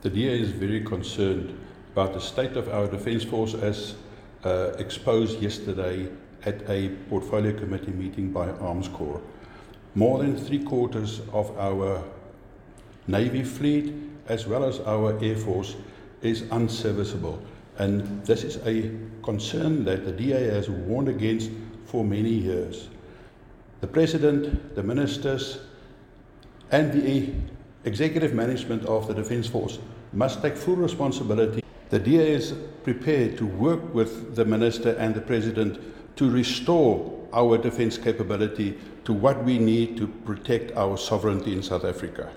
The DA is very concerned about the state of our Defence Force as exposed yesterday at a Portfolio Committee meeting by Arms Corps. More than 3/4 of our Navy fleet as well as our Air Force is unserviceable, and this is a concern that the DA has warned against for many years. The President, the Ministers and the Executive Management of the Defence Force must take full responsibility. The DA is prepared to work with the Minister and the President to restore our defence capability to what we need to protect our sovereignty in South Africa.